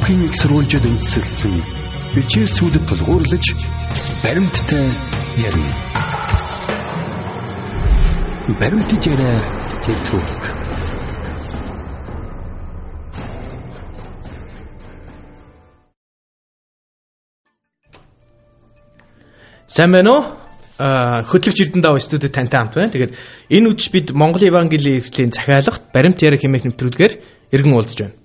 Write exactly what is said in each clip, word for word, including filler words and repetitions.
Монголын их сурвалжид үндэслэн бичээр сүлд тулгуурлаж баримттай ярина. Баримттай яриа тэлтрүүг. Сайн байна уу? Хөтлөгч Эрдэнэдав студид тантай хамт байна. Тэгээд энэ үдшид бид Монголын Евангелийн эвслийн захиалгад баримт яриа хэмээх нэвтрүүлгээр иргэн уулзж байна.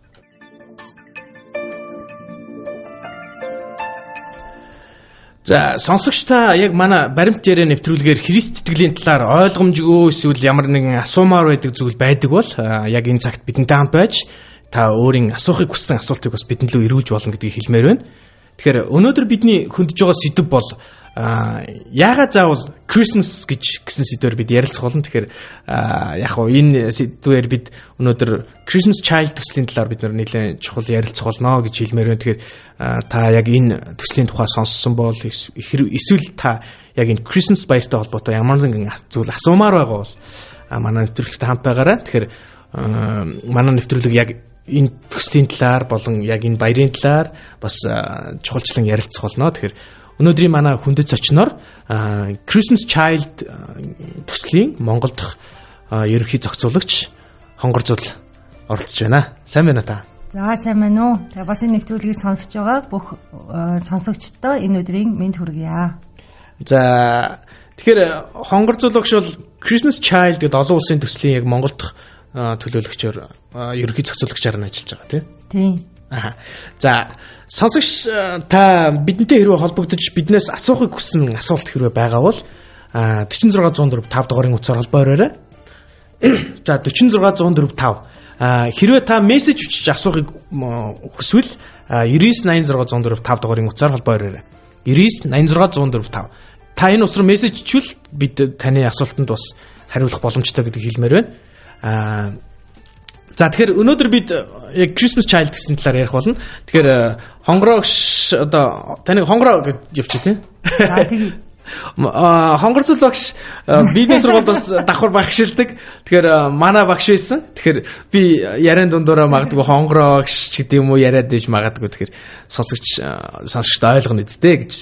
За сонсогч та яг манай баримт яриа нэвтрүүлгээр Христ итгэлийн талаар ойлгомжгүй эсвэл ямар нэгэн асуумаар байдаг зүйл байдаг бол яг энэ цагт бидэнтэй хамт байж та өөрийн асуухыг хүссэн асуултыг бас бидэнд рүү эргүүлж болно гэдгийг хэлмээр байна. Тэгэхээр өнөөдөр бидний хөндөж байгаа сэдв бол яагаад заавал Christmas гэж гэсэн сэдвээр бид ярилцах болно. Тэгэхээр яг хоо энэ сэдвээр бид өнөөдөр Christmas Child төслийн талаар бид нэлээд чухал ярилцах болно гэж хэлмээр байна. Тэгэхээр та яг энэ төслийн тухай сонссон бол эсвэл та яг энэ Christmas баяртай холбоотой ямар нэгэн зүйл асуумаар байгаа бол манай нэвтрүүлэгт хамт байгаарай. Тэгэхээр манай нэвтрүүлэг яг энэ төслийн талаар болон яг энэ баярын талаар бас чухалчлан ярилцах болно. Тэгэхээр өнөөдрийн манай хүндэт зочноор Christmas Child төслийн Монгол дахь ерөнхий зохицуулагч Хонгорзул оролцож байна. Сайн байна та? За сайн байна уу. Тэгээ бас энэ нэвтрүүлгийг сонсож байгаа бүх сонсогчдоо энэ өдрийн мэнд хүргье. За тэгэхээр Хонгорзул багш бол Christmas Child гэдэг олон улсын төслийн яг Монгол дахь төлөөлөгчөөр ерөнхий зохицуулагчаар нь ажиллаж байгаа тийм. Тийм. Аа. За сонсогч та бидэнтэй хэрвээ холбогдож биднээс асуухыг хүссэн асуулт хэрвээ байгаа бол четыре шесть зero четыре five дугаарыг утсаар холбоо оройрой. За четыре шесть зero четыре five хэрвээ та мессеж өчиж асуухыг хүсвэл nine nine zero zero four five дугаарыг утсаар холбоо оройрой. nine nine zero zero four five та энэ утсаар мессеж өчвөл бид таны асуултанд бас хариулах боломжтой гэдгийг хэлмээр байна. Аа за тэгэхээр өнөөдөр бид яг Christmas Child гэсэн талаар ярих болно. Тэгэхээр хонгороош одоо таны хонгороо гэж явчих тийм. За тэгье. Аа хонгорцол багш бизнес сургуульд бас давхар багшилдаг. Тэгэхээр манай багш байсан. Тэгэхээр би яриан дундуура магадгүй хонгороош ч гэдэг юм уу яриад ээж магадгүй. Тэгэхээр сонсогч сонсогчд ойлгоно үсттэй гэж.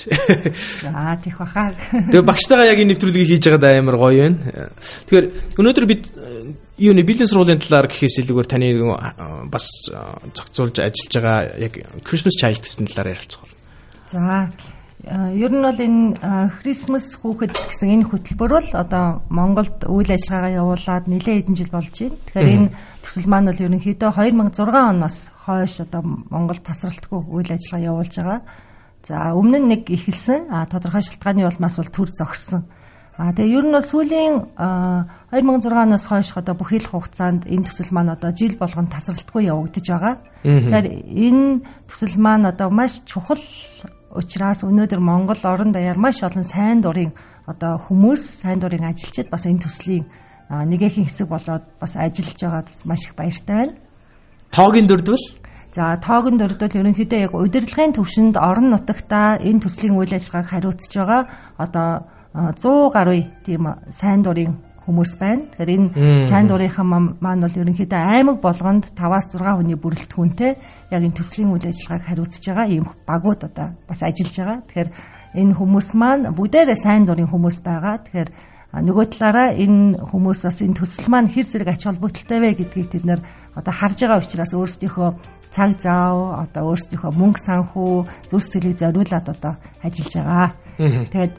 За тийх бахаа. Тэгээ багштайгаа яг энэ нэвтрүүлгийг хийж байгаад амар гоё байна. Тэгэхээр өнөөдөр бид юуны бизнес сургуулийн талаар гэхээс илүүгээр таны бас зохицуулж ажиллаж байгаа яг Christmas Child гэсэн талаар ярилцах болно. За ер нь бол энэ Christmas хүүхэд гэсэн энэ хөтөлбөр бол одоо Монголд үйл ажиллагаагаа явуулаад нэлээд хэдэн жил болж байна. Тэгэхээр энэ төсөл маань бол ерөнхийдөө two thousand six оноос хойш одоо Монголд тасралтгүй үйл ажиллагаа явуулж байгаа. За өмнө нь нэг эхэлсэн, а тодорхой шалтгааны улмаас бол төр зогссон. А тэгээ ер нь бол сүүлийн two thousand six оноос хойш одоо бүхэл хугацаанд энэ төсөл маань одоо жил болгон тасралтгүй явагдаж байгаа. Тэгэхээр энэ төсөл маань одоо маш чухал учраас өнөөдөр Монгол орон даяар маш олон сайн дурын одоо хүмүүс, сайн дурын ажилчид бас энэ төслийн нэгэн хэсэг болоод бас ажиллаж байгаад маш их баяртай байна. Тоогийн дөрдвөл? За тоогийн дөрдвөл ерөнхийдөө яг удирдлагын түвшинд орон нутагтаа энэ төслийн үйл ажиллагааг хариуцж байгаа одоо one hundred гаруй тийм сайн дурын хүмүүс байна. Тэгэхээр энэ сайн дурынхан маань бол ерөнхийдөө аймаг болгонд five-аас six хүний бүрэлдэхүүнтэй яг энэ төслийн үйл ажиллагааг хариуцж байгаа ийм багууд одоо бас ажиллаж байгаа. Тэгэхээр энэ хүмүүс маань бүгдээрээ сайн дурын хүмүүс байгаа. Тэгэхээр нөгөө талаараа энэ хүмүүс бас энэ төсөл маань хэр зэрэг ач холбогдолтой вэ гэдгийг тэд нэр одоо харж байгаа учраас өөрсдийнхөө цаг зав одоо өөрсдийнхөө мөнгө санхүү зүрх сэтгэлийг зориулаад одоо ажиллаж байгаа. Тэгээд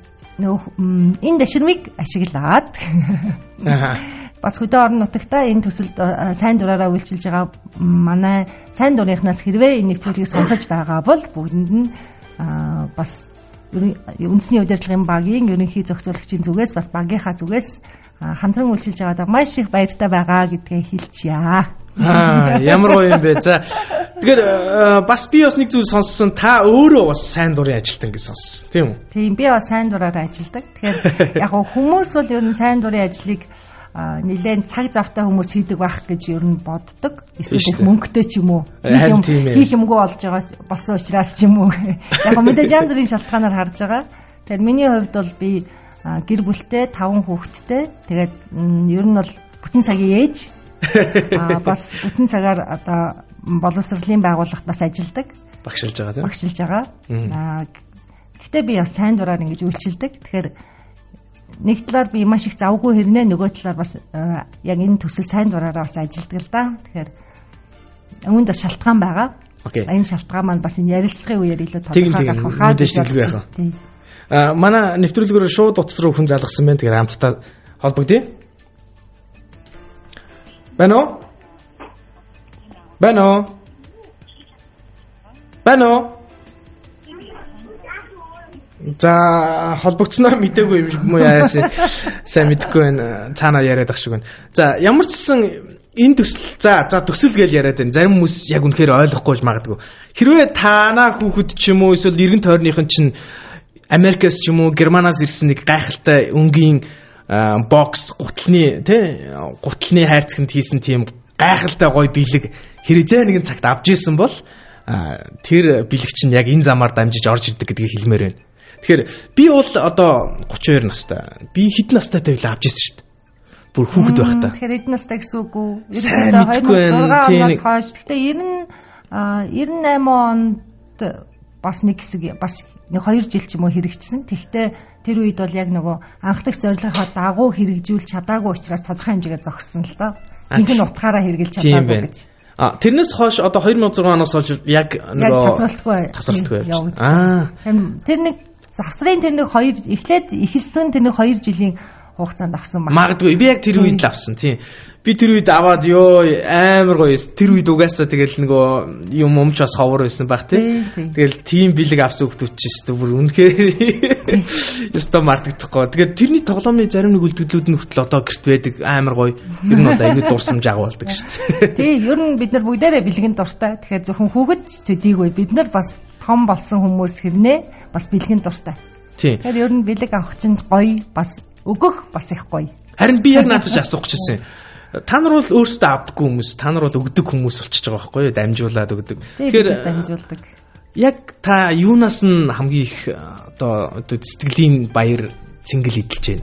энэ дэширмийг ашиглаад бас хөдөө орон нутагтаа энэ төсөлд сайн дураараа үйлчилж байгаа манай сайн дурынхнаас хэрвээ энэ нэвтрүүлгийг сонсож байгаа бол бүгдэнд нь бас үндэсний удирдлагын багийн ерөнхий зохицуулагчийн зүгээс бас багийнхаа зүгээс хамтран үйлчилж байгаадаа маш их баяртай байгаа гэдгээ хэлчихье. Аа ямар гоё юм бэ. За тэгэхээр бас би бас нэг зүйл сонссон. Та өөрөө бас сайн дурын ажилтан гэж сонссон. Тийм үү? Тийм би бас сайн дураараа ажилладаг. Тэгэхээр яг хүмүүс бол ер нь сайн дурын ажлыг нэлээд цаг завтай хүмүүс хийдэг байх гэж ер нь боддог. Эсвэл мөнгөтэй ч юм уу. Хийх юмгүй болж байгаа болсон учраас ч юм уу. Яг мэдээж янз бүрийн шалтгаанаар харж байгаа. Тэгэхээр миний хувьд бол би гэр бүлтэй таван хүүхэдтэй. Тэгээд ер нь бол бүтэн цагийн ээж. Аа бас бүтэн цагаар одоо боловсролын байгууллагт бас ажилладаг. Багшилж байгаа тийм. Багшилж байгаа. Аа гэхдээ би бас сайн дураар ингэж үйлчилдэг. Тэгэхээр нэг талаар би маш их завгүй хэрнээ нөгөө талаар бас яг энэ төсөл сайн дураараа бас ажилладаг л да. Тэгэхээр үүнд бас шалтгаан байгаа. Энэ шалтгаан маань бас энэ ярилцлагын үеэр илүү тодорхой гарах хаа гэж байна. Аа манай нэвтрүүлгээр шууд утас руу хүн залгасан байна. Тэгэхээр хамтдаа холбогдъё. Байна уу? Байна уу? Байна уу? За холбогдсноо мэдээгүй юм уу яасан сайн мэдэхгүй байна. Цаанаа яриад ах шиг байна. За ямар ч гэсэн энэ төсөл за за төсөл гэж яриад байна. Зарим хүмүүс яг үнэхээр ойлгохгүй л магадгүй. Хэрвээ танаа хүүхэд ч юм уу эсвэл эргэн тойрныхын чинь Америкаас ч юм уу Германаас ирсэн нэг гайхалтай өнгийн бокс гутлын тий гутлын хайрцагт хийсэн тийм гайхалтай гоё бэлэг хэрэгжээ нэгэн цагт авч исэн бол тэр бэлэг чинь яг энэ замаар дамжиж орж ирдэг гэдгийг хэлмээр байна. Тэгэхээр би бол одоо гурван хоёр настай. Би хэдэн настай тавьлаа авч исэн шүү дээ. Бүр хүүхэд байхдаа. Тэгэхээр хэдэн настай гэсэн үг үү? Сайн мэдгүй байна. Тийм. Гэхдээ девяносто онд бас нэг хэсэг бас нэг хоёр жил ч юм уу хэрэгжсэн. Тэгтээ тэр үед бол яг нөгөө анхдагч зорилгынхаа дагуу хэрэгжүүл чадаагүй учраас тодорхой хэмжээгээр зогссон л доо. Жинхэнэ утгаараа хэрэгжилж чадаагүй гэж. А тэрнээс хойш одоо two thousand six оноос хойш яг нөгөө тасралтгүй тасралтгүй явж. Аа. Тэр нэг завсрын тэр нэг хоёр эхлээд эхэлсэн тэр нэг хоёр жилийн хугацаанд авсан баг. Магадгүй би яг тэр үед л авсан тийм. Би тэр үед аваад ёо амар гоё. Тэр үед угаасаа тэгэл нөгөө юм өмч бас ховор байсан баг тийм. Тэгэл тийм бэлэг авсан хүмүүс ч шүү дээ. Бүр үнэхээр ёстой мартагдахгүй. Тэгээд тэрний тоглоомны зарим нэг үлдгэлүүд нь хүртэл одоо гэрт байдаг амар гоё. Ер нь бол аягүй дурсамж агуулдаг шүү дээ. Тийм ер нь бид нар бүгдээрээ бэлгэнд дуртай. Тэгэхээр зөвхөн хүүхэд төдийгүй бид нар бас том болсон хүмүүс хэрнээ бас бэлгэнд дуртай. Тийм. Тэгэхээр ер нь бэлэг авах чинь гоё бас өгөх бас их гоё. Харин би яг наадаж асуух гэсэн. Та нар бол өөрсдөө авдаггүй хүмүүс, та нар бол өгдөг хүмүүс болчихж байгаа байхгүй юу? Дамжуулаад өгдөг. Тэгэхээр дамжуулдаг. Яг та юунаас нь хамгийн их одоо сэтгэлийн баяр цэнгэл эдэлж байна?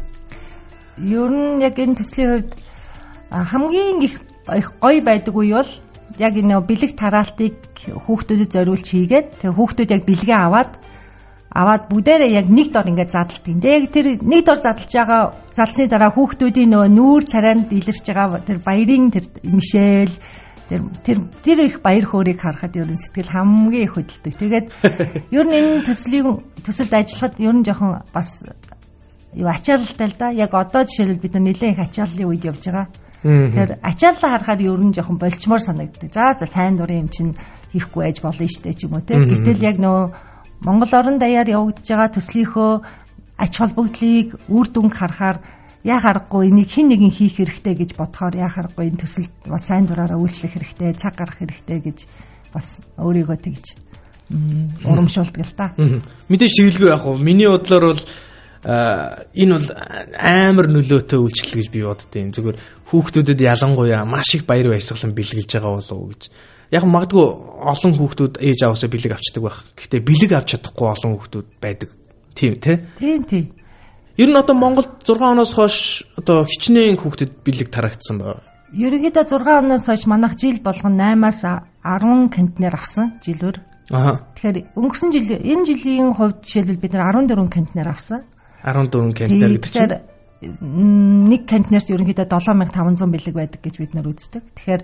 Ер нь яг энэ төслийн хувьд хамгийн их гоё байдаг үе бол яг энэ бэлэг тараалтыг хүүхдүүдэд зориулж хийгээд тэгээ хүүхдүүд яг бэлгээ аваад аваад бүгдээрээ яг нэг дор ингээд задлдаг юм. Яг тэр нэг дор задлж байгаа залсны дараа хүүхдүүдийн нөгөө нүүр царайнд илэрч байгаа тэр баярын тэр мишэл тэр тэр тэр их баяр хөөргийг харахад ер нь сэтгэл хамгийн их хөдөлдөг. Тэгээд ер нь энэ төслийн төсөлд ажиллахад ер нь жоохон бас юу ачаалалтай л да. Яг одоо жишээлбэл бид нар нэлээд их ачааллын үед явж байгаа. Тэгэхээр ачааллаа харахад ер нь жоохон болчмоор санагддаг. За за сайн дурын юм чинь хийхгүй байж болно штэ ч юм уу те. Гэтэл яг нөгөө Монгол орон даяар явагдаж байгаа төслийнхөө ач холбогдлыг үр дүнг харахаар яа харахгүй энийг хэн нэгэн хийх хэрэгтэй гэж бодохоор яа харахгүй энэ төсөлд бас сайн дураараа үйлчлэх хэрэгтэй, цаг гаргах хэрэгтэй гэж бас өөрийгөө тэгж урамшуулдаг л та. Мэдээж шиглгүй яг уу. Миний бодлоор бол энэ бол амар нөлөөтэй үйлчлэл гэж би боддیں۔ Зүгээр хүүхдүүдэд ялангуяа маш их баяр баясгалан бэлгэлж байгаа болов уу гэж. Яг магадгүй олон хүүхдүүд ээж аваасаа бэлэг авчдаг байх. Гэхдээ бэлэг авч чадахгүй олон хүүхдүүд байдаг. Тийм тий? Тийм тийм. Ер нь одоо Монголд six оноос хойш одоо хичнээн хүүхдэд бэлэг тарагдсан байна. Ерөнхийдөө six оноос хойш манайх жил болгон eight-аас ten контейнер авсан жилээр. Аа. Тэгэхээр өнгөрсөн жил энэ жилийн хувьд жишээлбэл бид нар fourteen контейнер авсан. fourteen контейнер гэдэг чинь нэг контейнерт ерөнхийдөө seven thousand five hundred бэлэг байдаг гэж бид нар үздэг. Тэгэхээр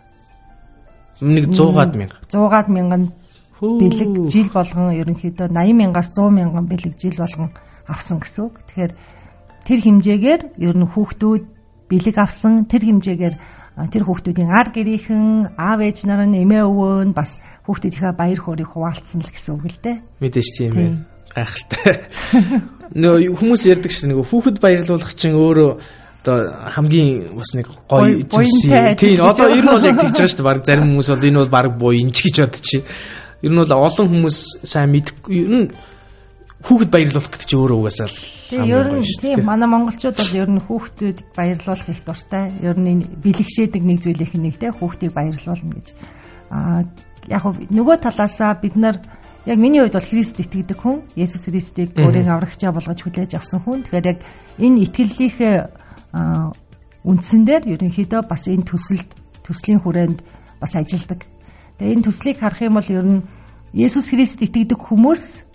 нэг one hundred мянга one hundred мянган бэлэг жил болгон ерөнхийдөө eighty мянгаас one hundred мянган бэлэг жил болгон авсан гэсэн үг. Тэгэхээр тэр хэмжээгээр ер нь хүүхдүүд бэлэг авсан, тэр хэмжээгээр тэр хүүхдүүдийн ар гэрийнхэн, аав ээж нар нь эмээ өвөө нь бас хүүхдүүдийнхээ баяр хөөргийг хуваалцсан л гэсэн үг л дээ. Мэдээж тийм ээ. Гайхалтай. Нөө хүмүүс ярьдаг шүү дээ нөгөө хүүхэд баярлуулах чинь өөрөө одоо хамгийн бас нэг гоё зүйлс. Тийм одоо ер нь бол яг тэгж байгаа шүү дээ. Бараг зарим хүмүүс бол энэ бол бараг буй инч гэж бодчих. Ер нь бол олон хүмүүс сайн мэдгүй ер нь хүүхэд баярлуулах гэдэг чинь өөрөө угаасаа л. Тийм ер нь тийм манай монголчууд бол ер нь хүүхдүүд баярлуулах их дуртай. Ер нь бэлгшээдэг нэг зүйлийнх нэг те хүүхдийг баярлуулна гэж. Аа яг нөгөө талаасаа бид нар яг миний хувьд бол Христ итгэдэг хүн, Есүс Христийг өөрийн аврагчаа болгож хүлээж авсан хүн. Тэгэхээр яг энэ итгэллийнхээ үндсэн дээр ерөнхийдөө бас энэ төсөлд төслийн хүрээнд бас ажилладаг. Тэгээ энэ төслийг харах юм бол ер нь Есүс Христ итгэдэг хүмүүс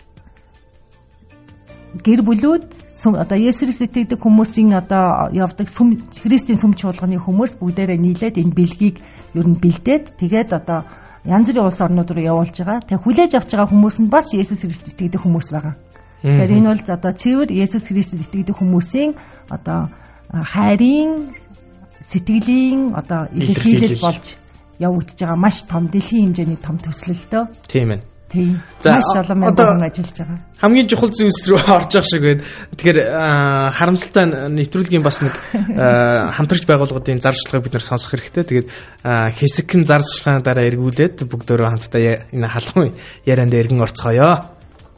гэр бүлүүд одоо Есүс Христ итгэдэг хүмүүсийн одоо явдаг сүм Христийн сүм чуулганы хүмүүс бүгдээрээ нийлээд энэ бэлгийг ер нь бэлдээд тэгээд одоо янз бүрийн улс орнууд руу явуулж байгаа. Тэгээ хүлээж авч байгаа хүмүүс нь бас Есүс Христ итгэдэг хүмүүс байгаа. Тэгэхээр энэ бол одоо цэвэр Есүс Христэд итгэдэг хүмүүсийн одоо хайрын сэтгэлийн одоо илэрхийлэл болж явагдаж байгаа маш том дэлхийн хэмжээний том төслөлтөө. Тийм ээ. Тийм. Маш олон мянган ажиллаж байгаа. Хамгийн чухал зүйлс рүү орж явах шиг байна. Тэгэхээр харамсалтай нэвтрүүлгийн бас нэг хамтрагч байгууллагуудын зар сурталчилгааг бид нэр сонсох хэрэгтэй. Тэгээд хэсэгхэн зар сурталчилгааны дараа эргүүлээд бүгдөө хамтдаа энэ халуун ярианд эргэн орцгоё.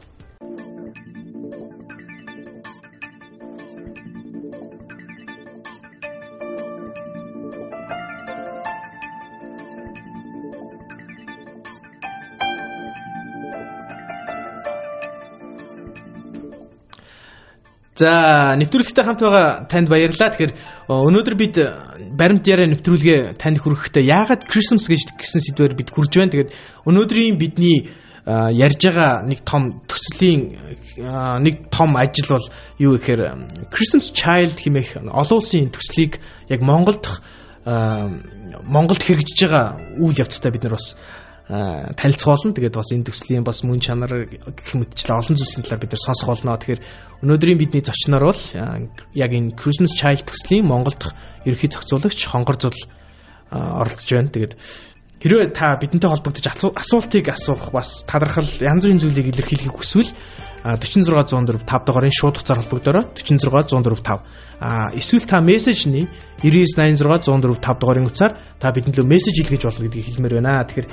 За нэвтрүүлэгтэй хамт байгаа танд баярлалаа. Тэгэхээр өнөөдөр бид баримт яриа нэвтрүүлгээ танд хүргэхдээ яагаад Christmas гэж гэсэн сэдвээр бид хүрж байна. Тэгээд өнөөдрийн бидний ярьж байгаа нэг том төслийн нэг том ажил бол юу гэхээр Christmas Child хэмээх олон улсын төслийг яг Монголд Монголд хэрэгжиж байгаа үйл явцтай бид нар бас танилцуулна. Тэгээд бас энэ төслийн бас мөн чанар гэх мэтчлэн олон зүйлсийн талаар бид нар сонсох болно. Тэгэхээр өнөөдрийн бидний зочноор бол яг энэ Christmas Child төслийн Монголд ерөнхий зохицуулагч Хонгор Зул оролцож байна. Тэгээд хэрвээ та бидэнтэй холбогдож асуултыг асуух бас талархал янз бүрийн зүйлийг илэрхийлэхийг хүсвэл дөрвөн зургаан зуун дөрөв тав дугаарыг шууд хугацаар холбогдороо дөрвөн зургаан зуун дөрөв тав. А эсвэл та мессежний девять найн зургаан зуун дөрөв тав дугаарыг утсаар та бидэнд лөө мессеж илгээж болно гэдгийг хэлмээр байна. Тэгэхээр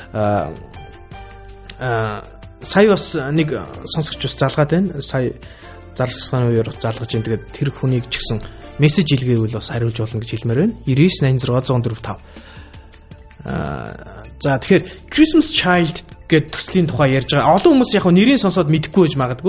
а сая бас нэг сонсогч бас залгаад байна. Сая зар сурталчилгааны үеэр залгаж байна. Тэгээд тэр хүнийг ч гэсэн мессеж илгээвэл бас хариулж болно гэж хэлмээр байна. девять найн зургаан зуун дөрөв тав. А за тэгэхээр Christmas Child гэдэг төслийн тухай ярьж байгаа. Олон хүмүүс яг нэрийг сонсоод мэдэхгүй байж магадгүй.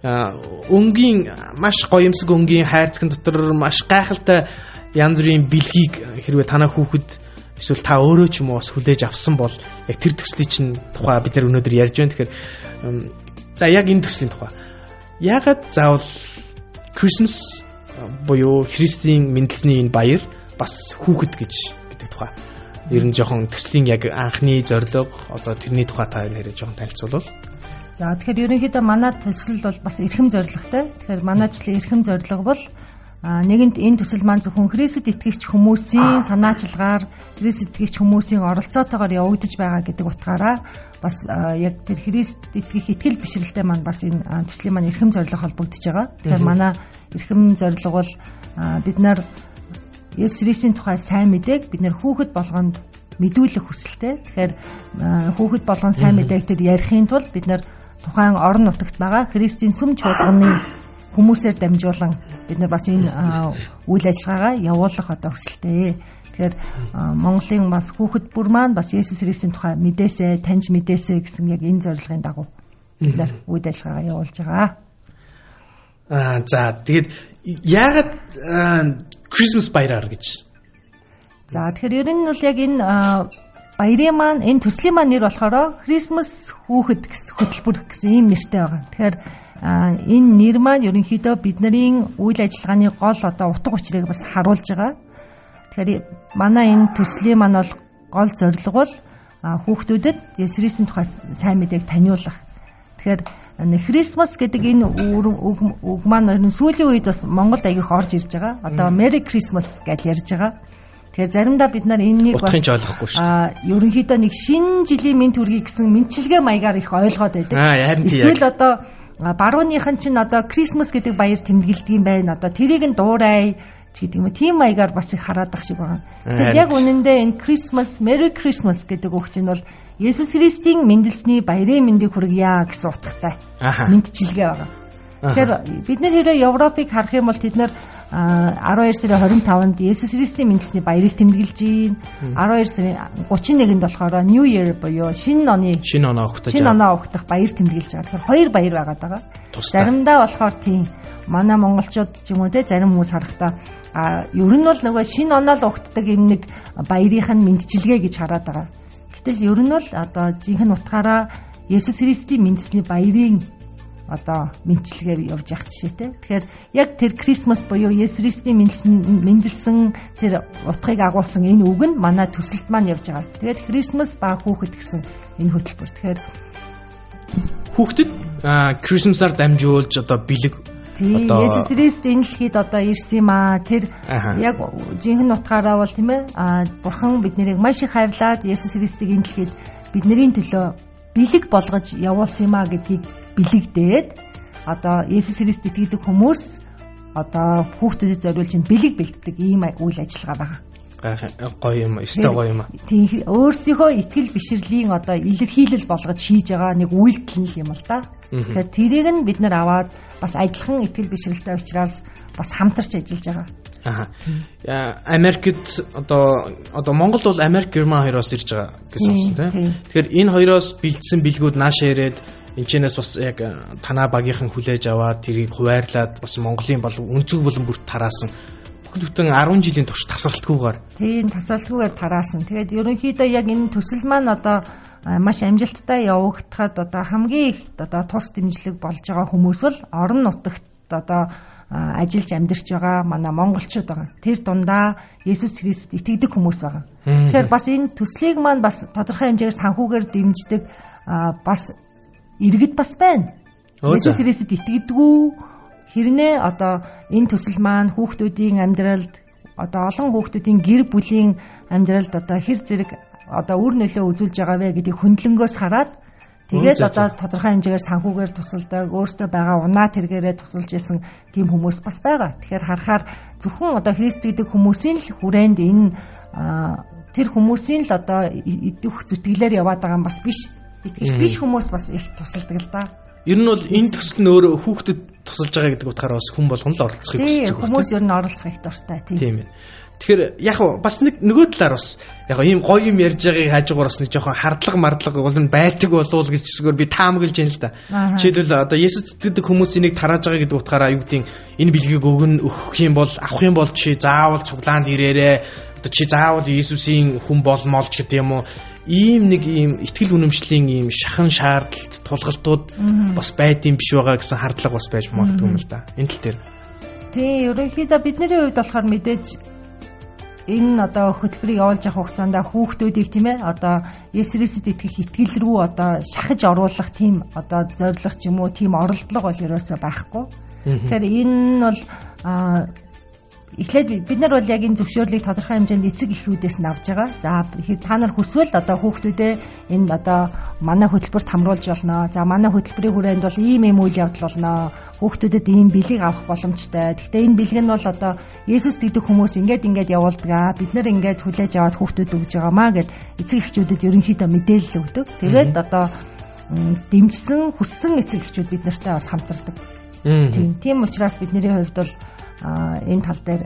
Өнгийн маш гоёмсог өнгийн хайрцаг дотор маш гайхалтай янз бүрийн бэлгийг хэрвээ танаа хүүхэд эсвэл та өөрөө ч юм уу бас хүлээж авсан бол яг тэр төслийн чинь тухай бид нар өнөөдөр ярьж байна. Тэгэхээр за яг энэ төслийн тухай. Яагаад заавал Christmas буюу Христийн мэндэлсний энэ баяр бас хүүхэд гэж гэдэг тухай. Ер нь жоохон төслийн яг анхны зорилго одоо тэрний тухай та нэрээ жоохон танилцуулбал. За тэгэхээр ерөнхийдөө манай төсөл бол бас эрхэм зорилготой. Тэгэхээр манай төслийн эрхэм зорилго бол нэгэнт энэ төсөл маань зөвхөн Христэд итгэгч хүмүүсийн санаачилгаар Христэд итгэгч хүмүүсийн оролцоотойгоор явагдаж байгаа гэдэг утгаараа бас яг тэр Христ итгэх итгэл бишрэлтэй маань бас энэ төслийн маань эрхэм зорилго холбогдож байгаа. Тэгэхээр манай эрхэм зорилго бол бид нар Есүс Христийн тухай сайн мэдээг бид нэр хүүхэд болгонд мэдүүлэх хүсэлтэй. Тэгэхээр хүүхэд болгон сайн мэдээг тэр ярихын тулд бид нэр тухайн орон нутагт байгаа Христийн сүм чуулганы хүмүүсээр дамжуулан бид нар бас энэ үйл ажиллагаагаа явуулах одоо хүсэлтэй. Тэгэхээр Монголын бас хүүхэд бүр маань бас Есүс Христийн тухай мэдээсээ, таньж мэдээсээ гэсэн яг энэ зорилгын дагуу бид нар үйл ажиллагаагаа явуулж байгаа. Аа за тэгээд яагаад Christmas баяраар гэж. За тэгэхээр ер нь бол яг энэ баярын маань энэ төслийн маань нэр болохоор Christmas хүүхэд гэсэн хөтөлбөр гэсэн ийм нэртэй байгаа. Тэгэхээр энэ нэр маань ерөнхийдөө бидний үйл ажиллагааны гол одоо утга учирыг бас харуулж байгаа. Тэгэхээр манай энэ төслийн маань бол гол зорилго бол хүүхдүүдэд Есүс Христийн тухай сайн мэдээг таниулах. Тэгэхээр Christmas гэдэг энэ үг маань сүүлийн үед бас Монголд аягүйх орж ирж байгаа. Одоо Merry Christmas гэж ярьж байгаа. Тэгэхээр заримдаа бид нар энэнийг бас аа ерөнхийдөө нэг шинэ жилийн мэд төргий гэсэн мэдчилгээ маягаар их ойлгоод байдаг. Эсвэл одоо барууныхан чинь одоо Christmas гэдэг баяр тэмдэглэдэг юм байна. Одоо тэрийг нь дуурай гэдэг юм. Тийм маягаар бас их хараад ах шиг байгаа. Тэгэхээр яг үнэндээ энэ Christmas, Merry Christmas гэдэг үг чинь бол Есүс Христийн мэндэлсний баярын мэндийг хүргье гэсэн утгатай мэдчилгээ байгаа. Тэгэхээр бид нэр хэрэг Европыг харах юм бол тэд нар арван хоёр сарын хорин таванд Есүс Христийн мэндэлсний баярыг тэмдэглэж байна. арван хоёр сарын гучин нэгэнд болохоор New Year буюу шинэ оны шинэ оноо өгтөж шинэ оноо өгтөх баяр тэмдэглэж байгаа. Тэгэхээр хоёр баяр байгаад байгаа. Заримдаа болохоор тийм манай монголчууд ч юм уу те зарим хүмүүс харахтаа а ер нь бол нөгөө шинэ оноо л өгтдөг юм нэг баярынх нь мэндчилгээ гэж хараад байгаа. Гэтэл ер нь бол одоо жинхэнэ утгаараа Есүс Христийн мэдсний баярын одоо мэдчилгээ явж явах жишээтэй. Тэгэхээр яг тэр Крисмас буюу Есүс Христийн мэндэлсэн тэр утгыг агуулсан энэ үг нь манай төсөлд маань явж байгаа. Тэгээд Крисмас ба хүүхэд гэсэн энэ хөтөлбөр. Тэгэхээр хүүхдэд Крисмасаар дамжуулж одоо бэлэг одоо Есүс Христ энэ дэлхийд одоо ирсэн юм аа. Тэр яг жинхэнэ утгаараа бол тийм ээ Бурхан биднийг маш их хайрлаад Есүс Христийг энэ дэлхийд бидний төлөө бэлэг болгож явуулсан юм аа гэдгийг бэлэгдээд одоо Есүс Христ итгэдэг хүмүүс одоо хүүхдэд зориулж бэлэг бэлддэг ийм үйл ажиллагаа байгаа. Гоё юм, өстой гоё юм. Тийм өөрсдийнхөө итгэл бишрэлийн одоо илэрхийлэл болгож хийж байгаа нэг үйлдэл юм л да. Тэгэхээр тэрийг нь бид нар аваад бас адилхан итгэл бишрэлтэй учраас бас хамтарч ажиллаж байгаа. Аа. Америкт одоо одоо Монгол бол Америк, Герман хоёроос ирж байгаа гэж байна тийм. Тэгэхээр энэ хоёроос бэлдсэн бэлгүүд наашаа ирээд энэчнээс бас яг танаа багийнхан хүлээж аваад тэрийг хуваарлаад бас Монголын бол өнцөг болон бүрт тараасан. Бүтэн арван жилийн турш тасралтгүйгээр. Тийм тасралтгүйгээр тараасан. Тэгээд ерөнхийдөө яг энэ төсөл маань одоо маш амжилттай явагдахад одоо хамгийн их одоо тус дэмжлэг болж байгаа хүмүүс бол орон нутагт одоо ажиллаж амьдарч байгаа манай монголчууд байгаа. Тэр дундаа Есүс Христ итгэдэг хүмүүс байгаа. Тэгэхээр бас энэ төслийг маань бас тодорхой хэмжээгээр санхүүгээр дэмждэг бас иргэд бас байна. Есүс Христэд итгэдэггүй хэрнээ одоо энэ төсөл маань хүүхдүүдийн амьдралд одоо олон хүүхдүүдийн гэр бүлийн амьдралд одоо хэр зэрэг одоо үр нөлөө үзүүлж байгаа вэ гэдгийг хөндлөнгөөс хараад тэгээд одоо тодорхой хэмжээгээр санхүүгээр тусалдаг өөртөө байгаа унаа тэргээрээ тусалж исэн тийм хүмүүс бас байгаа. Тэгэхээр харахаар зөвхөн одоо Христ гэдэг хүмүүсийн л хүрээнд энэ тэр хүмүүсийн л одоо идэх зүтгэлээр яваад байгаа юм бас биш. Итгэж биш хүмүүс бас их тусалдаг л да. Ер нь бол энэ төсөл нь өөрөө хүүхдэд тусалж байгаа гэдэг утгаараа бас хүн болгон л оролцохыг хүсэж байгаа. Хүмүүс ер нь оролцох их дуртай тийм. Тийм ээ. Тэгэхээр яг бас нэг нөгөө талаар бас яг ийм гоё юм ярьж байгааг хажуугаар бас нэг жоохон хардлага мардлага бол нь байдаг болов гэж зүгээр би таамаглаж байна л да. Жишээлбэл одоо Есүс итгэдэг хүмүүсийн нэг тарааж байгаа гэдэг утгаараа юу гэдэг энэ бэлгийг өгнө өгөх юм бол авах юм бол чи заавал цуглаанд ирээрээ одоо чи заавал Есүсийн хүн болмолж гэдэг юм уу. Ийм нэг ийм итгэл үнэмшлийн ийм шахан шаардлагт тулгалтууд бас байдсан биш байгаа гэсэн хардлага бас байж магадгүй юм л да. Энэ тал дээр. Тий, ерөнхийдөө бидний хувьд болохоор мэдээж энэ одоо хөтөлбөрийг явуулж явах хугацаанд хүүхдүүдийг тийм ээ одоо Есүс Христэд итгэх итгэл рүү одоо шахаж оруулах тийм одоо зорилго ч юм уу тийм оролдлого бол ерөөсөө байхгүй. Тэгэхээр энэ нь бол эхлээд бид нар бол яг энэ зөвшөөрлийг тодорхой хэмжээнд эцэг эхүүдээс нь авж байгаа. За та нар хүсвэл одоо хүүхдүүдээ энэ одоо манай хөтөлбөрт хамруулж болно. За манай хөтөлбөрийн хүрээнд бол ийм ийм үйл явдал болно. Хүүхдүүдэд ийм бэлэг авах боломжтой. Гэхдээ энэ бэлэг нь бол одоо Есүс гэдэг хүмүүс ингээд ингээд явуулдаг аа. Бид нар ингээд хүлээж аваад хүүхдүүд өгж байгаамаа гэд эцэг эхчүүдэд ерөнхийдөө мэдээлэл өгдөг. Тэгээд одоо дэмжсэн хүссэн эцэг эхчүүд бид нартай бас хамтардаг. Тийм. Тийм учраас бидний хувьд бол энэ тал дээр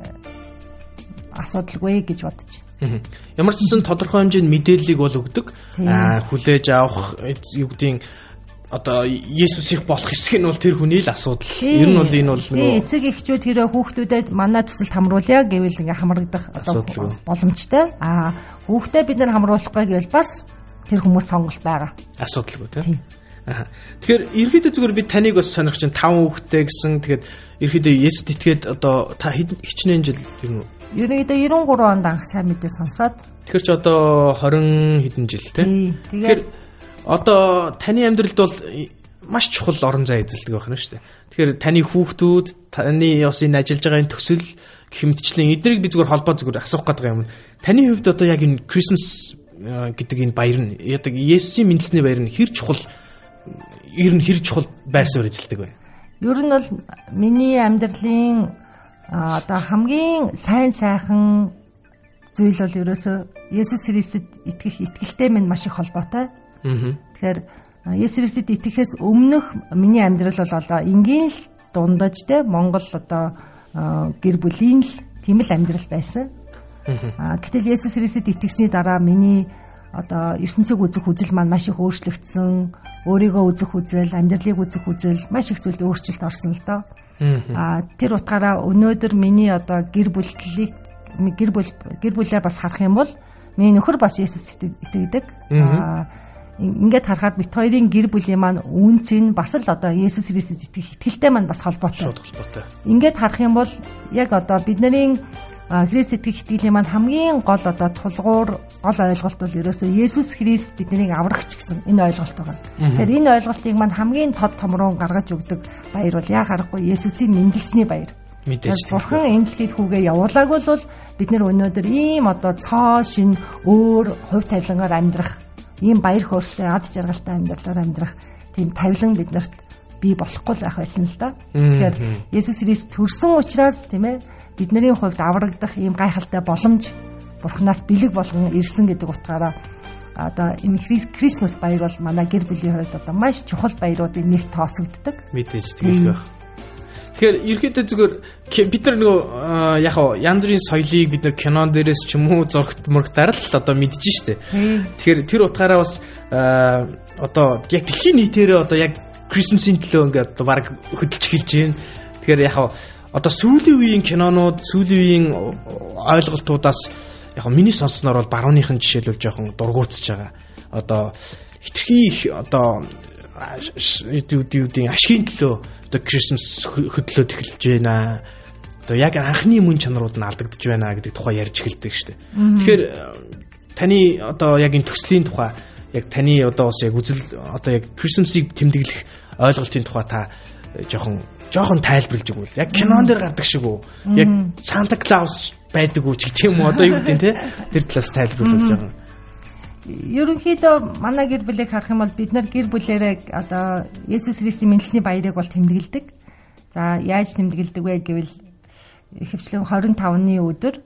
асуудалгүй гэж бодож байна. Ямар ч гэсэн тодорхой хэмжээнд мэдээллийг бол өгдөг. Аа хүлээж авах юу гэдгийг одоо Есүсийг болох хэсэг нь бол тэр хүний л асуудал. Ер нь бол энэ бол нөгөө эцэг эхчүүд хэрэг хүүхдүүдэд манай төсөлд хамруулъя гэвэл ингээ хамрагдах одоо боломжтой. Аа хүүхдээ бид нар хамруулахгүй гэвэл бас тэр хүмүүс сонголт байгаа. Асуудалгүй тийм. Аа. Тэгэхээр ерөөдөө зүгээр би таныг бас сонирхож байна. таван хүүхэдтэй гэсэн. Тэгээд ерөөдөө Есүст итгээд одоо та хичнээн жил ер нь ерөөдөө девяносто три онд анх сайн мэдээ сонсоод. Тэгэхээр ч одоо двадцать хэдэн жил тийм. Тэгэхээр одоо таны амьдралд бол маш чухал орон зай эзэлдэг байх нь шүү дээ. Тэгэхээр таны хүүхдүүд, таны бас энэ ажиллаж байгаа энэ төсөл гэх мэтчлэн эднийг би зүгээр холбоо зүгээр асуух гэдэг юм. Таны хувьд одоо яг энэ Christmas гэдэг энэ баяр нь яг Есүсийн мэндэлсний баяр нь хэр чухал ер нь хэр чухал байр суурь эзэлдэг вэ? Ер нь бол миний амьдралын одоо хамгийн сайн сайхан зүйл бол ерөөсөө Есүс Христэд итгэх итгэлтэй минь маш их холбоотой. Тэгэхээр Есүс Христэд итгэхээс өмнөх миний амьдрал бол одоо энгийн л дундаж те Монгол одоо гэр бүлийн л тийм л амьдрал байсан. Гэтэл Есүс Христэд итгэсний дараа миний одоо ертөнцийг үзэх үзэл маань маш их өөрчлөгдсөн. Өөрийгөө үзэх үзэл, амьдралыг үзэх үзэл маш их зүйлд өөрчлөлт орсон л доо. Аа тэр утгаараа өнөөдөр миний одоо гэр бүлтлийг гэр бүл гэр бүлээ бас харах юм бол миний нөхөр бас Есүс итгэдэг. Аа ингээд харахад бит хоёрын гэр бүлийн маань үнц нь бас л одоо Есүс Христэд итгэх итгэлтэй маань бас холбоотой. Ингээд харах юм бол яг одоо бидний Христ итгэх итгэлийн маань хамгийн гол одоо тулгуур гол ойлголт бол ерөөсөө Есүс Христ биднийг аврагч гэсэн энэ ойлголт байгаа. Тэгэхээр энэ ойлголтыг маань хамгийн тод томроо гаргаж өгдөг баяр бол яа харахгүй Есүсийн мэндэлсний баяр. Мэдээж. Бурхан энэ дэлхийд хүүгээ явуулаагүй бол бид нар өнөөдөр ийм одоо цоо шин өөр хувь тавилангаар амьдрах ийм баяр хөөртэй аз жаргалтай амьдралаар амьдрах тийм тавилан биднэрт бий болохгүй байх байсан л да. Тэгэхээр Есүс Христ төрсөн учраас тийм ээ бидний хувьд аврагдах ийм гайхалтай боломж Бурханаас бэлэг болгон ирсэн гэдэг утгаараа одоо энэ Крисмас баяр бол манай гэр бүлийн хувьд одоо маш чухал баяруудын нэг тооцогддог. Мэдээж тийм байх. Тэгэхээр ерөөдөө зүгээр бид нар нөгөө яг янз бүрийн соёлыг бид нар кинон дээрээс ч юм уу зургт мөргтаар л одоо мэдж штэ. Тэгэхээр тэр утгаараа бас одоо яг дэлхийн нийтээрээ одоо яг Крисмсийн төлөө ингээд баг хөдөлж эхэлж байна. Тэгэхээр яг одоо сүүлийн үеийн кинонууд, сүүлийн үеийн ойлголтуудаас яг миний сонссноор бол барууныхын жишээлбэл жоохон дургуутсаж байгаа. Одоо хитрхи их одоо юудын ашигын төлөө одоо Крисмас хөдлөөд эхэлж байна. Одоо яг анхны мөн чанарууд нь алдагдж байна гэдэг тухай ярьж эхэлдэг шүү дээ. Тэгэхээр таны одоо яг энэ төслийн тухай яг таны одоо бас яг үзэл одоо яг Крисмсыг тэмдэглэх ойлголтын тухай та жоохон жоохон тайлбарлаж өгвөл яг кинон дээр гардаг шиг үү? Яг Санта Клаус байдаг уу ч гэх юм уу одоо юу гэдэг те тэр талаас тайлбарлаж байгаа. Ерөнхийдөө манай гэр бүлийг харах юм бол бид нар гэр бүлээрээ одоо Есүс Христийн мэндэлсний баярыг бол тэмдэглэдэг. За яаж тэмдэглэдэг вэ гэвэл ихэвчлэн хорин тавны өдөр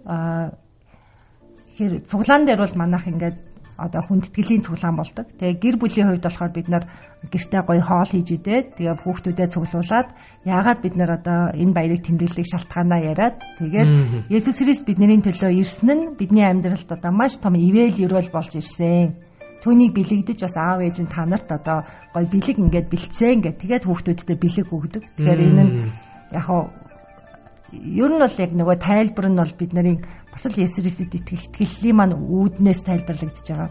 хэр цуглаан дээр бол манайх ингээд одоо хүндэтгэлийн цуглаан болдог. Тэгээ гэр бүлийн хувьд болохоор бид нар гэртээ гоё хоол хийж идээд тэгээ хүүхдүүдэд цуглуулад яагаад бид нар одоо энэ баярыг тэмдэглэх шалтгаанаа яриад тэгээд Есүс Христ бидний төлөө ирсэн нь бидний амьдралд одоо маш том ивэл ерөөл болж ирсэн. Түүнийг бэлэгдэж бас аав ээж нь та нарт одоо гоё бэлэг ингээд бэлдсэн ингээд тэгээд хүүхдүүдэд бэлэг өгдөг. Тэгэхээр энэ нь яг хаа ер нь бол яг нөгөө тайлбар нь бол бид нарын бас л Есүс Христэд итгэх итгэллийн маань үүднээс тайлбарлагдаж байгаа.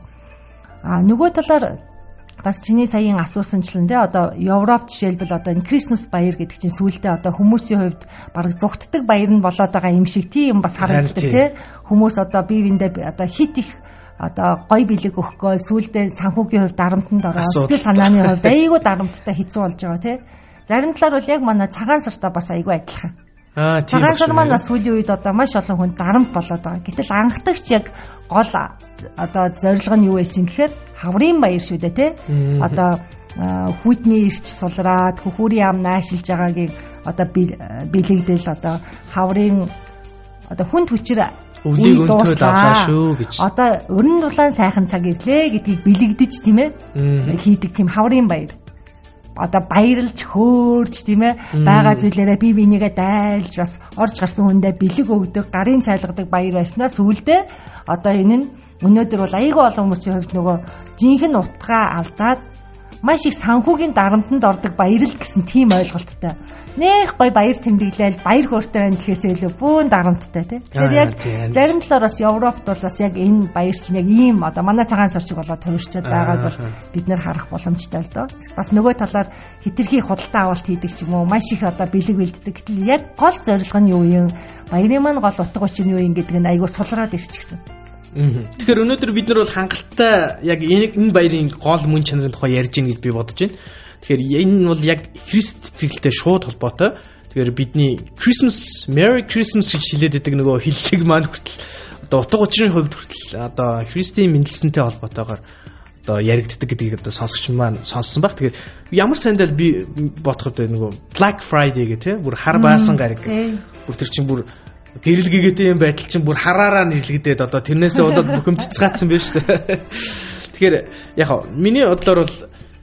А нөгөө талаар бас чиний саяын асуусанчлан те одоо Европ жишээлбэл одоо энэ Крисмас баяр гэдэг чинь сүүлдээ одоо хүмүүсийн хувьд бараг зүгтдэг баяр нь болоод байгаа юм шиг тийм бас харагддаг те хүмүүс одоо бие биендээ одоо хит их одоо гой бэлэг өгөхгүй сүүлдээ санхүүгийн хувьд дарамтанд ороод сэтгэл санааны хувьд айгүй дарамттай хэцүү болж байгаа те зарим талаар бол яг манай цагаан сартаа бас айгүй адилхан. Аа тийм. Цагаан сар маань сүүлийн үед одоо маш олон хүнд дарамт болоод байгаа. Гэтэл анхдагч яг гол одоо зорилго нь юу байсан гэхээр хаврын баяр шүү дээ тий. Одоо хүйтний ирч сулраад хөхүүрийн ам наашилж байгаагийн одоо бэлэгдэл одоо хаврын одоо хүнд хүчээр өвлийг өнтөд авлаа шүү гэж. Одоо өрн дулаан сайхан цаг ирлээ гэдгийг бэлэгдэж тийм ээ хийдэг тийм хаврын баяр. Одоо баярлж хөөрж тийм ээ байгаа зүйлээрээ бие бинийгээ дайлж бас орж гарсан хүндээ бэлэг өгдөг гарын цайлгадаг баяр байснаа сүүлдээ одоо энэ нь өнөөдөр бол айгүй олон хүмүүсийн хувьд нөгөө жинхэнэ утгаа алдаад маш их санхүүгийн дарамтанд ордог баярл гэсэн тийм ойлголттой. Нэх гой баяр тэмдэглээл баяр хөөртэй байна гэхээсээ илүү бүүн дарамттай тий. Тэгэхээр яг зарим талаар бас Европт бол бас яг энэ баяр чинь яг ийм одоо манай цагаан сар шиг болоод хувирчаад байгааг бол бид нэр харах боломжтой л доо. Бас нөгөө талаар хитрхи худалдаа авалт хийдэг ч юм уу маш их одоо бэлэг бэлддэг. Гэтэл яг гол зорилго нь юу юм? Баярын маань гол утга учир нь юу юм гэдэг нь айгүй сулраад ирчихсэн. Тэгэхээр өнөөдөр бид нар бол хангалттай яг энэ баярын гол мөн чанарын тухай ярьж гин гэж би бодож байна. Тэгэхээр энэ бол яг Христ итгэлтэй шууд холбоотой. Тэгэхээр бидний Christmas, Merry Christmas гэж хэлээд байдаг нөгөө хэллэг маань хүртэл одоо утга учирын хувьд хүртэл одоо Христийн мэндэлсэнтэй холбоотойгоор одоо яригддаг гэдгийг одоо сонсогч маань сонссон баг. Тэгэхээр ямар сандал би бодоход нөгөө Black Friday гэх тийм бүр хар баасан гариг. Бүр тэр чинь бүр гэрэлгээтэй юм байтал чинь бүр хараараа нэрлэгдээд одоо тэрнээсээ болоод бухимдцгаацсан байна шүү дээ. Тэгэхээр яг миний бодлоор бол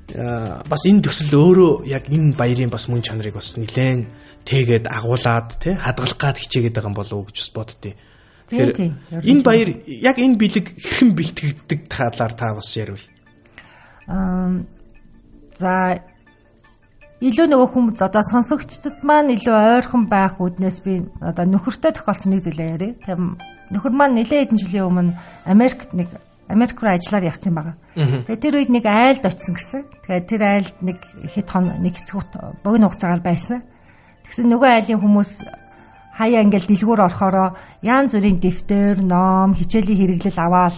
бас энэ төсөл өөрөө яг энэ баярын бас мөн чанарыг бас нэлээд тэгээд агуулад тий хадгалах гад хичээгээд байгаа юм болов уу гэж бас боддتي. Тэгэхээр энэ баяр яг энэ бэлэг хэрхэн бэлтгэгддэг талаар та бас ярил. Аа за илүү нөгөө хүмүүс одоо сонсогчдод маань илүү ойрхон байх үднээс би одоо нөхөртэй тохиолдсон нэг зүйлээ яриа. Тэм нөхөр маань нэлээд хэдэн жилийн өмнө Америкт нэг Америк руу ажиллаар явсан юм байна. Тэгээд тэр үед нэг айлд очсон гэсэн. Тэгээд тэр айлд нэг хэд хон нэг хэсэг богино хугацаагаар байсан. Тэгсэн нөгөө айлын хүмүүс хаяа ингээл дэлгүүр орохороо янз бүрийн дэвтэр, ном, хичээлийн хэрэглэл аваад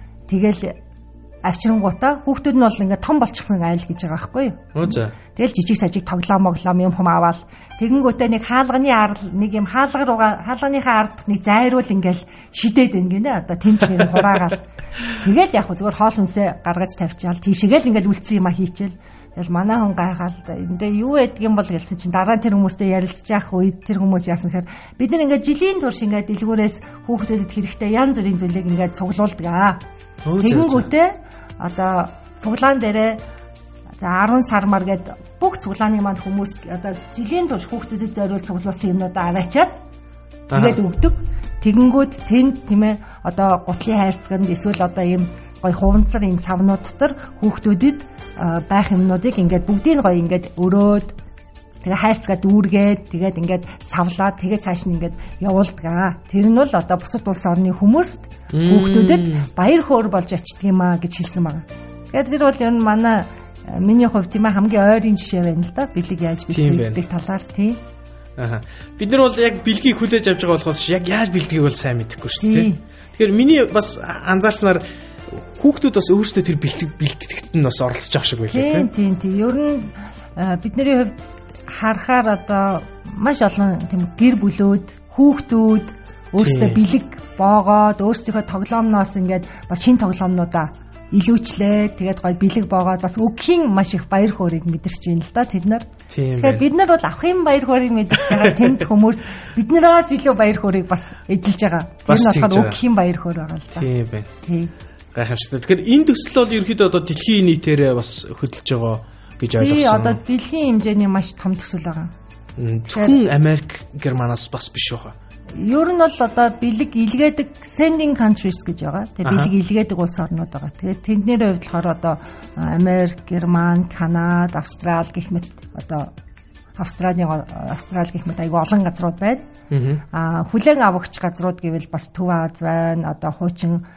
тэгэл авчирнгуудаа хүүхдүүд нь бол ингээд том болчихсон айл гэж байгаа байхгүй юу? Оо за. Тэгэл жижиг сажиг тоглоом моглоом юм хум аваад тэгэнгүүтээ нэг хаалганы ард нэг юм хаалга руугаа хаалганыхаа ард нэг зайруул ингээл шидээд байна гинэ. Одоо тэнд тэр хураагаал. Тэгэл яг хөө зүгээр хоол хүнсээ гаргаж тавьчаал тийшээгээл ингээл үлдсэн юм а хийчихэл. Тэгэл манай хүн гайхаад эндээ юу ядг юм бол гэлсэн чинь дараа тэр хүмүүстэй ярилцж явах үед тэр хүмүүс яасан гэхээр бид нар ингээд жилийн турш ингээд дэлгүүрээс хүүхдүүдэд хэрэгтэй янз бүрийн зүйлийг ингээд цуглуулдаг аа. Тэгэнгүүтээ одоо цуглаан дээрээ за арван сармар гээд бүх цуглааны манд хүмүүс одоо жилийн турш хүүхдүүдэд зориул цуглуулсан юмнуудаа аваачаад ингээд өгдөг. Тэгэнгүүт тэнд тийм ээ одоо гутлын хайрцагт эсвэл одоо ийм гой хуванцар ийм савнууд дотор хүүхдүүдэд байх юмнуудыг ингээд бүгдийг гоё ингээд өрөөд тэгээ хайрцгаа дүүргээд тэгээд ингээд савлаад тэгээд цааш нь ингээд явуулдаг аа. Тэр нь бол одоо бусад улс орны хүмүүст хүүхдүүдэд баяр хөөр болж очдөг юм аа гэж хэлсэн байна. Тэгэхээр тэр бол ер нь манай миний хувьд тийм ээ хамгийн ойрын жишээ байна л да. Бэлэг яаж бэлддэг талаар тийм. Аа. Бид нар бол яг бэлгийг хүлээж авч байгаа болохоос яг яаж бэлдгийг бол сайн мэдэхгүй шүү дээ. Тэгэхээр миний бас анзаарснаар хүүхдүүд бас өөрсдөө тэр бэлтгэх бэлтгэгт нь бас оролцож байгаа шиг байлаа тийм. Тийм тийм. Ер нь бидний хувьд харахаар одоо маш олон тийм гэр бүлүүд, хүүхдүүд өөрсдөө бэлэг боогоод өөрсдийнхөө тоглоомноос ингээд бас шинэ тоглоомнуудаа илүүчлээ. Тэгээд гоё бэлэг боогоод бас өгхийн маш их баяр хөөргийг мэдэрч байна л да тэд нар. Тэгэхээр бид нар бол авахын баяр хөөргийг мэдэрч байгаа тэнд хүмүүс биднээс илүү баяр хөөргийг бас эдэлж байгаа. Тэр нь болохоор өгхийн баяр хөөр байгаа л да. Тийм байна. Тийм. Гайхамшигтай. Тэгэхээр энэ төсөл бол ерөөхдөө одоо дэлхийн нийтээрээ бас хөдөлж байгаа гэж ойлгосон. Тийм одоо дэлхийн хэмжээний маш том төсөл байгаа. Зөвхөн Америк, Германаас бас биш байгаа. Ер нь бол одоо бэлэг илгээдэг sending countries гэж байгаа. Тэгээ бэлэг илгээдэг улс орнууд байгаа. Тэгээд тэдний хувьд болохоор одоо Америк, Герман, Канада, Австрали гэх мэт одоо Австралийн Австрали гэх мэт айгүй олон газрууд байна. Аа хүлээн авагч газрууд гэвэл бас Төв Аз байна. Одоо хуучин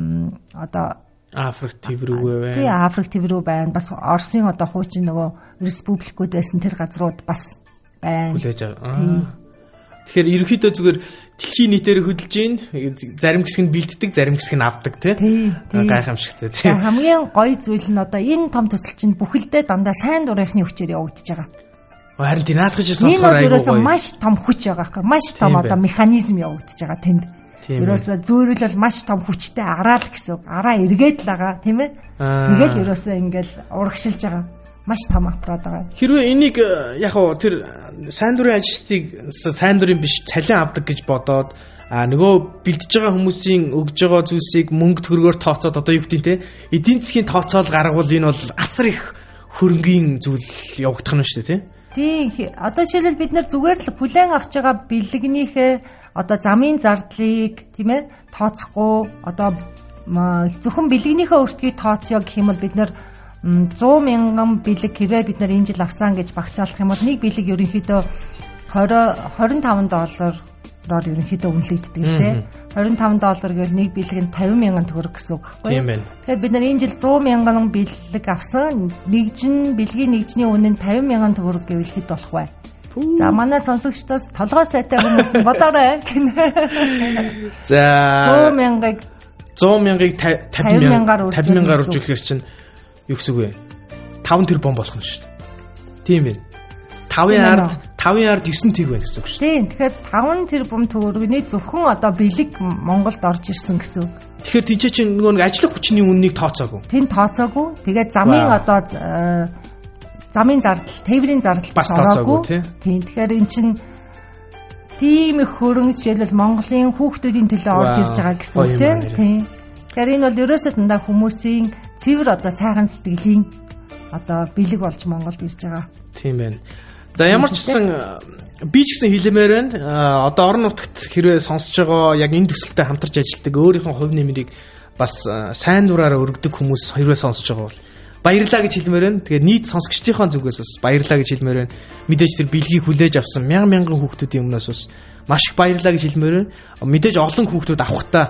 одоо Африк төв рүү байна. Тий, Африк төв рүү байна. Бас Оросын одоо хуучин нөгөө республикууд байсан тэр газрууд бас байна. Хүлээж аваа. Тэгэхээр ерөнхийдөө зүгээр дэлхийн нийтээр хөдөлж гин зарим хэсэг нь бэлддэг, зарим хэсэг нь авдаг тий. Гайхамшигтай тий. Хамгийн гоё зүйл нь одоо энэ том төсөл чинь бүхэлдээ дандаа сайн дурынхны хүчээр явагдаж байгаа. Харин тий наадах гэж сонсохоор айгүй гоё. Маш том хүч байгаа хэрэг. Маш том одоо механизм явагдаж байгаа тэнд. Ерөөсө зөөрөл бол маш том хүчтэй араал гэсэн. Араа эргээд л байгаа тийм ээ. Тэгэл ерөөсө ингээл урагшилж байгаа. Маш том аппарат байгаа. Хэрвээ энийг яг уу тэр сайн дурын ажилтныг сайн дурын биш цалин авдаг гэж бодоод а нөгөө бэлдэж байгаа хүмүүсийн өгж байгаа зүйлсийг мөнгө төгрөгөөр тооцоод одоо юу гэдэг те эдийн засгийн тооцоол гаргавал энэ бол асар их хөрөнгөний зүйл явагдах нь шүү дээ тий. Тий. Одоо жишээлбэл бид нар зүгээр л бүлээн авч байгаа бэлэгнийхээ одоо замын зардлыг тийм ээ тооцохгүй одоо зөвхөн бэлэгнийхээ өртгийг тооцъё гэх юм бол бид нар зуун мянган бэлэг хэрвээ бид нар энэ жил авсан гэж багцаалах юм бол нэг бэлэг ерөнхийдөө двадцать таван доллараар ерөнхийдөө үнэлэгддэг тийм двадцать таван доллар гэвэл нэг бэлэг нь пятьдесят мянган төгрөг гэсэн үг байхгүй юу? Тэгэхээр бид нар энэ жил сто мянган бэлэг авсан нэгжин бэлгийн нэгжний үнэ нь пятьдесят мянган төгрөг гэвэл хэд болох вэ? За манай сонсогчдоос толгой сайтай хүмүүс нь бодоорой гэнэ. За сто мянгаыг сто мянгаыг пятьдесят мянгаар урьдчилахэр чинь юу гэсэн үг вэ? таван тэрбум болох нь шүү дээ. Тийм ээ. тавын ард тавын ард девять тэг байна гэсэн үг шүү дээ. Тийм. Тэгэхээр таван тэрбум төгрөгийн зөвхөн одоо бэлэг Монголд орж ирсэн гэсэн үг. Тэгэхээр тийч чинь нөгөө нэг ажлах хүчний үннийг тооцоогүй. Тийм тооцоогүй. Тэгээд замын одоо замын зардал, тээврийн зардал бас тооцоогүй тийм. Тэгэхээр эн чинь тийм их хөрөнгө жишээлбэл Монголын хүүхдүүдийн төлөө орж ирж байгаа гэсэн үг тийм. Тэгэхээр энэ бол ерөөсөө дандаа хүмүүсийн цэвэр одоо сайхан сэтгэлийн одоо бэлэг болж Монголд ирж байгаа. Тийм байна. За ямар ч гэсэн би ч гэсэн хэлмээр байна. Одоо орон нутагт хэрвээ сонсож байгаа яг энэ төсөлтэй хамтарч ажилладаг өөрийнхөө хувь нэмрийг бас сайн дураараа өргөдөг хүмүүс хэрвээ сонсож байгаа бол баярлаа гэж хэлмээр байна. Тэгээд нийт сонсогчдийнхоо зүгээс бас баярлаа гэж хэлмээр байна. Мэдээж тэр бэлгийг хүлээж авсан мянган мянган хүүхдүүдийн өмнөөс бас маш их баярлаа гэж хэлмээр байна. Мэдээж олон хүүхдүүд авахтаа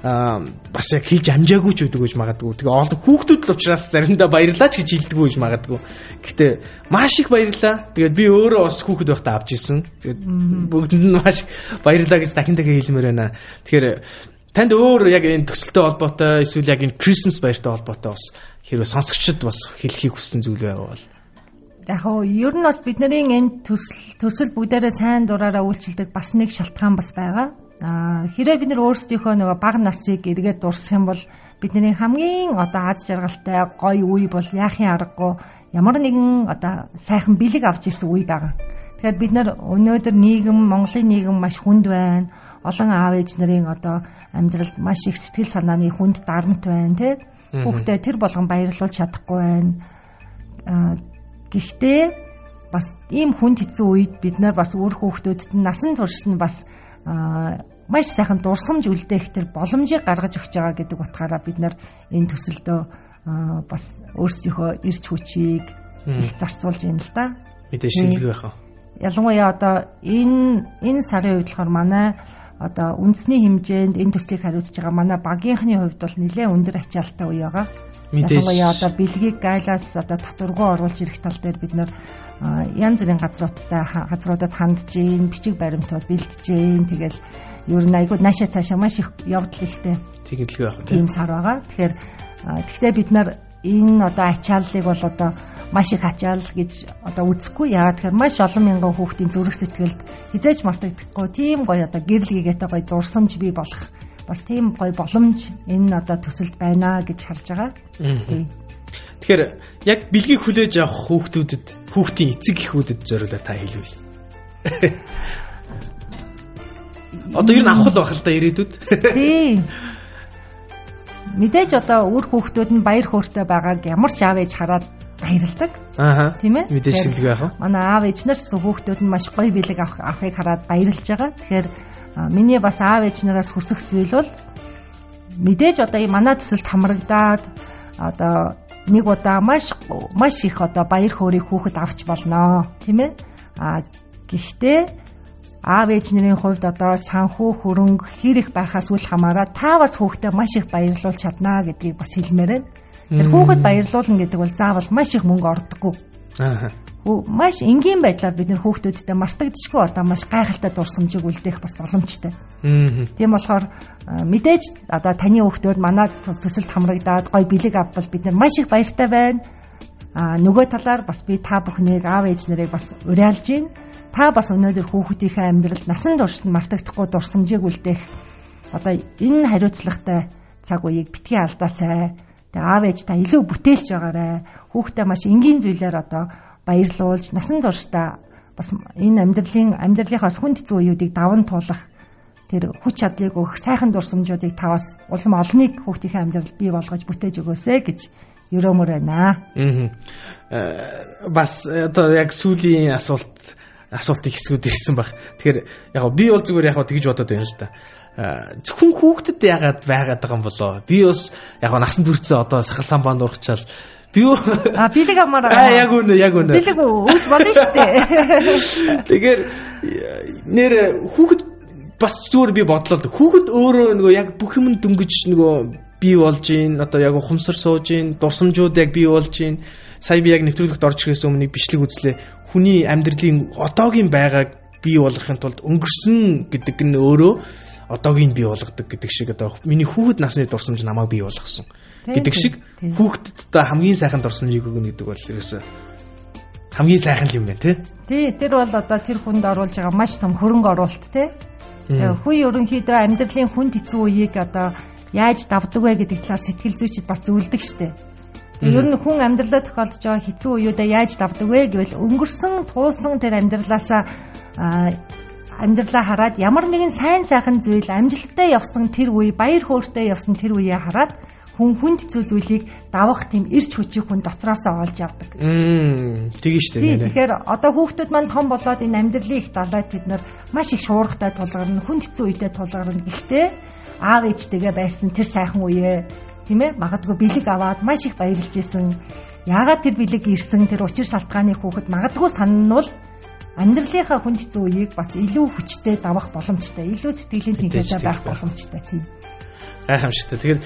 бас яг хийж амжаагүй ч байдаг гэж магадгүй. Тэгээ олон хүүхдүүд л учраас заримдаа баярлаач гэж хэлдэггүй гэж магадгүй. Гэхдээ маш их баярлаа. Тэгээд би өөрөө бас хүүхэд байхдаа авч ирсэн. Тэгээд бүгдэнд нь маш баярлаа гэж дахин дахин хэлмээр байна. Тэгэхээр танд өөр яг энэ төсөлтэй холбоотой эсвэл яг энэ Christmas баяртай холбоотой бас хэрвээ сонсогчдод бас хэлхийг хүссэн зүйл байвал яг хоо ер нь бас бидний энэ төсөл төсөл бүгдээрээ сайн дураараа үйлчилдэг бас нэг шалтгаан бас байгаа. Аа хэрвээ бид нар өөрсдийнхөө нөгөө бага насыг эргээд дурсах юм бол бидний хамгийн одоо аз жаргалтай гоё үе бол яахын аргагүй ямар нэгэн одоо сайхан бэлэг авч ирсэн үе байгаа. Тэгэхээр бид нар өнөөдөр нийгэм Монголын нийгэм маш хүнд байна. Олон аав ээж нарын одоо амьдралд маш их сэтгэл санааны хүнд дарамт байна тий. Хүүхдээ тэр болгон баярлуулж чадахгүй байна. Аа гэхдээ бас ийм хүнд хэцүү үед бид нар бас өөр хүүхдүүдэд нь насан туршид нь бас маш сайхан дурсамж үлдээх тэр боломжийг гаргаж өгч байгаа гэдэг утгаараа бид нар энэ төсөлдөө бас өөрсдийнхөө эрч хүчийг их зарцуулж байна л да. Мэдээж шинэлэг байх. Ялангуяа одоо энэ энэ сарын үед болохоор манай одоо үндэсний хэмжээнд энэ төслийг хариуцж байгаа манай багийнхны хувьд бол нэлээд өндөр ачаалттай үе байгаа. Ялангуяа одоо бэлгийг гайлаас одоо татваргуу оруулж ирэх тал дээр бид нар янз бүрийн газруудтай газруудад хандж гин бичиг баримтууд бэлдэж гин тэгэл ер нь айгүй наашаа цаашаа маш их явдал ихтэй. Тэгнэлэг байх тийм сар байгаа. Тэгэхээр тэгтээ бид нар энэ одоо ачааллыг бол одоо маш их ачаал гэж одоо үзэхгүй. Яагаад тэгэхээр маш олон мянган хүүхдийн зүрх сэтгэлд хизээж мартагдахгүй тийм гоё одоо гэрэл гэгээтэй гоё дурсамж бий болох бас тийм гоё боломж энэ одоо төсөлд байна гэж харж байгаа. Тэгэхээр яг бэлгийг хүлээж авах хүүхдүүдэд хүүхдийн эцэг эхүүдэд зориулаад та хэлвэл. Одоо юу н авах л байх л да ирээдүйд. Тийм. Мэдээж одоо үр хүүхдүүд нь баяр хөөртэй байгааг ямар ч аав ээж хараад баярлдаг. Аа. Тийм ээ? Мэдээж шинэлэг байх уу? Манай аав ээж нар гэсэн хүүхдүүд нь маш гоё бэлэг авах авахыг хараад баярлж байгаа. Тэгэхээр миний бас аав ээж нараас хүсэх зүйл бол мэдээж одоо манай төсөлд хамрагдаад одоо нэг удаа маш маш их одоо баяр хөөргийг хүүхэд авч болноо. Тийм ээ? А гэхдээ аав ээж нарын хувьд одоо санхүү хөрөнгө хэр их байхаас үл хамааран та бас хүүхдээ маш их баярлуулж чаднаа гэдгийг бас хэлмээр байна. Тэр хүүхэд баярлуулна гэдэг бол заавал маш их мөнгө ордоггүй. Аа. Маш энгийн байдлаар бид нэр хүүхдүүдтэй мартагдчихгүй одоо маш гайхалтай дурсамжийг үлдээх бас боломжтой. Аа. Тийм болохоор мэдээж одоо таны хүүхдүүд манай төсөлд хамрагдаад гой бэлэг авбал бид нар маш их баяртай байна. А нөгөө талаар бас би та бүхнийг аав ээж нарыг бас уриалж гин. Та бас өнөөдөр хүүхдийнхээ амьдралд насан туршид мартагдахгүй дурсамжийг үлдээх одоо энэ хариуцлагатай цаг үеийг битгий алдаасай. Тэгээ аав ээж та илүү бүтээлж байгаарай. Хүүхдээ маш энгийн зүйлээр одоо баярлуулж насан туршдаа бас энэ амьдралын амьдралынхаас хүнд хэцүү үеүүдийг даван туулах тэр хүч чадлыг өгөх сайхан дурсамжуудыг та бас улам олныг хүүхдийнхээ амьдралд бий болгож бүтээж өгөөсэй гэж ерөөмөр байна. Аа. Бас одоо яг сүүлийн асуулт асуултын хэсгүүд ирсэн баг. Тэгэхээр яг би бол зүгээр яг тэгж бодоод байна л да. Зөвхөн хүүхдэд яагаад байгаад байгаа юм болоо? Би бас яг насан туршсан одоо сахалсан баанд урагчаал би а бэлэг амаар аа яг үнэ яг үнэ. Бэлэг ууж болно шүү дээ. Тэгэхээр нэр хүүхэд бас зүгээр би бодлоо. Хүүхэд өөрөө нөгөө яг бүх юм дөнгөж нөгөө бий болж гин одоо яг ухамсар сууж гин дурсамжууд яг бий болж гин сая би яг нэвтрүүлэгт орж ирээс өмнө бичлэг үзлээ хүний амьдралын одоогийн байгааг бий болгохын тулд өнгөрсөн гэдэг нь өөрөө одоогийн бий болгодог гэдэг шиг одоо миний хүүхэд насны дурсамж намайг бий болгосон гэдэг шиг хүүхдэд одоо хамгийн сайхан дурсамжийг өгнө гэдэг бол ерөөсөө хамгийн сайхан юм байна тий. Тий тэр бол одоо тэр хүнд оруулж байгаа маш том хөрөнгө оруулалт тий. Тэгээ хүй ерөнхийдөө амьдралын хүнд хэцүү үеийг одоо яаж давдаг вэ гэдэг талаар сэтгэл зүйчид бас зөвлөдөг штеп. Ер нь хүн амьдралаа тохиолдож байгаа хэцүү үеүдээ яаж давдаг вэ гэвэл өнгөрсөн туулсан тэр амьдралаасаа амьдралаа хараад ямар нэгэн сайн сайхан зүйл амжилттай явсан тэр үе баяр хөөртэй явсан тэр үеэ хараад хүн хүнд хэцүү зүйлийг давах тийм эрч хүчийг хүн дотроосоо олж авдаг. Мм тэгин штеп нэ. Тэгэхээр одоо хүүхдүүд маань том болоод энэ амьдралын их далайд тэд нар маш их шуургатай тулгарна, хүнд хэцүү үедээ тулгарна. Гэхдээ аав ээжтэйгээ байсан тэр сайхан үеэ тийм ээ магадгүй бэлэг аваад маш их баярлж исэн яагаад тэр бэлэг ирсэн тэр учир шалтгааны хүүхэд магадгүй санануул амьдралынхаа хүнд хэцүү үеийг бас илүү хүчтэй давах боломжтой, илүү сэтгэлийн тэнхээтэй байх боломжтой тийм. Гайхамшигтай. Тэгэхээр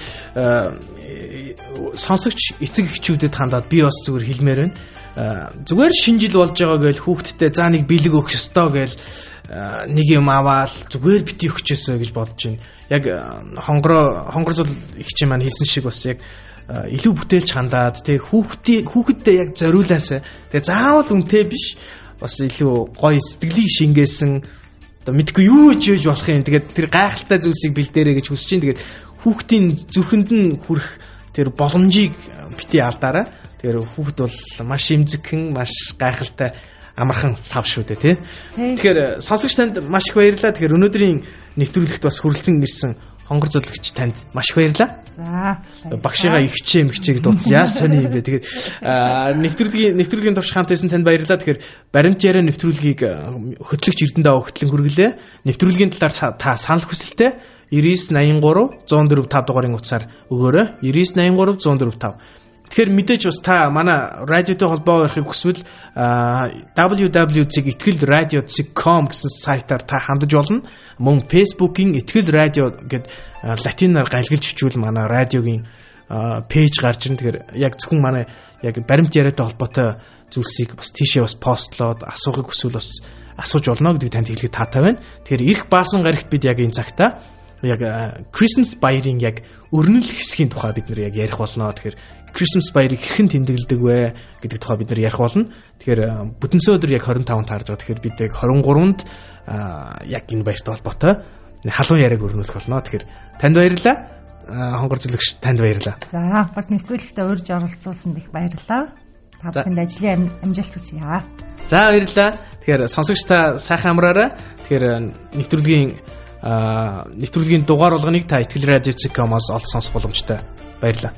сонсогч эцэг эхчүүдэд хандаад би бас зүгээр хэлмээр байна. Зүгээр шинэ жил болж байгаа гэж хүүхдтэй за нэг бэлэг өгөх ёстой гэж нэг юм аваад зүгээр бити өгчөөсөө гэж бодож байна. Яг хонгороо хонгор зул их чинь маань хэлсэн шиг бас яг илүү бүтээлч хандаад тэг хүүхдээ хүүхэдтэй яг зориулаасаа тэг заавал үнэтэй биш бас илүү гоё сэтгэлийг шингээсэн одоо мэдгүй юу ч хийж болох юм. Тэгээд тэр гайхалтай зүйлсийг бэлдээрэй гэж хүсэж байна. Тэгээд хүүхдийн зүрхэнд нь хүрэх тэр боломжийг бити алдаараа. Тэгэхээр хүүхд бол маш эмзэгхэн, маш гайхалтай амархан сав шүү дээ тий. Тэгэхээр сонсогч танд маш их баярлалаа. Тэгэхээр өнөөдрийн нэвтрүүлэгт бас хүрэлцэн ирсэн хонгор зөөлөгч танд маш их баярлалаа. За багшигаа ихчээ мэгчээг дууцсан яас сони юм бэ. Тэгэхээр нэвтрүүлгийн нэвтрүүлгийн турш хамт байсан танд баярлалаа. Тэгэхээр баримт яриа нэвтрүүлгийг хөтлөгч Эрдэнэ Дав хөтлөн хүргэлээ. Нэвтрүүлгийн талаар та санал хүсэлтээ девять восемь три one zero four five дугаарын утсаар өгөөрэй. девять восемь три one zero four five. Тэгэхээр мэдээж бас та манай радиотой холбоо байхыг хүсвэл дабл ю дабл ю дот итгэл радио дот ком гэсэн сайтаар та хандаж болно. Мөн Facebook-ийн итгэл радио гэд латинаар галгалж бичвэл манай радиогийн пэйж гарч ирнэ. Тэгэхээр яг зөвхөн манай яг баримт яриатай холбоотой зүйлсийг бас тийшээ бас постлоод асуухыг хүсвэл бас асууж болно гэдгийг танд хэлэхэд таатай байна. Тэгэхээр эрх баасан гарагт бид яг энэ цагта яг Christmas баярын яг өрнөл хэсгийн тухай бид нэр яг ярих болно. Тэгэхээр Christmas баярыг хэрхэн тэмдэглэдэг вэ гэдэг тухай бид нар ярих болно. Тэгэхээр бүтэнсөө өдөр яг twenty-five таарж байгаа. Тэгэхээр бид яг twenty-three-нд яг энэ баяртай холбоотой халуун яриаг өрнүүлэх болно. Тэгэхээр танд баярлалаа. Хонгор зөөлөгч танд баярлалаа. За бас нэвтрүүлэгтээ урьж оролцуулсанд их баярлалаа. Та бүхэнд ажлын амжилт хүсье. За баярлалаа. Тэгэхээр сонсогч та сайхан амраарай. Тэгэхээр нэвтрүүлгийн нэвтрүүлгийн дугаар болгоныг та итгэл радио дот ком-оос олж сонсох боломжтой. Баярлалаа.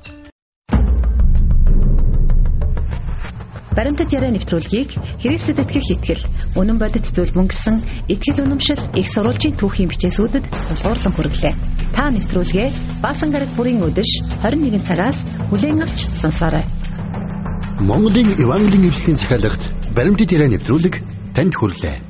Баримтат яриа нэвтрүүлгийг Христэд итгэх итгэл, үнэн бодит зүйл мөнгөсөн итгэл үнэмшил их сурвалжийн түүхийн бичээсүүдэд тулгуурлан хүргэлээ. Та нэвтрүүлгээ Баасан гараг бүрийн өдөш twenty-one цагаас хүлээн авч сонсоорой. Монголын Евангелийн эвслийн захиалагт баримтат яриа нэвтрүүлэг танд хүрлээ.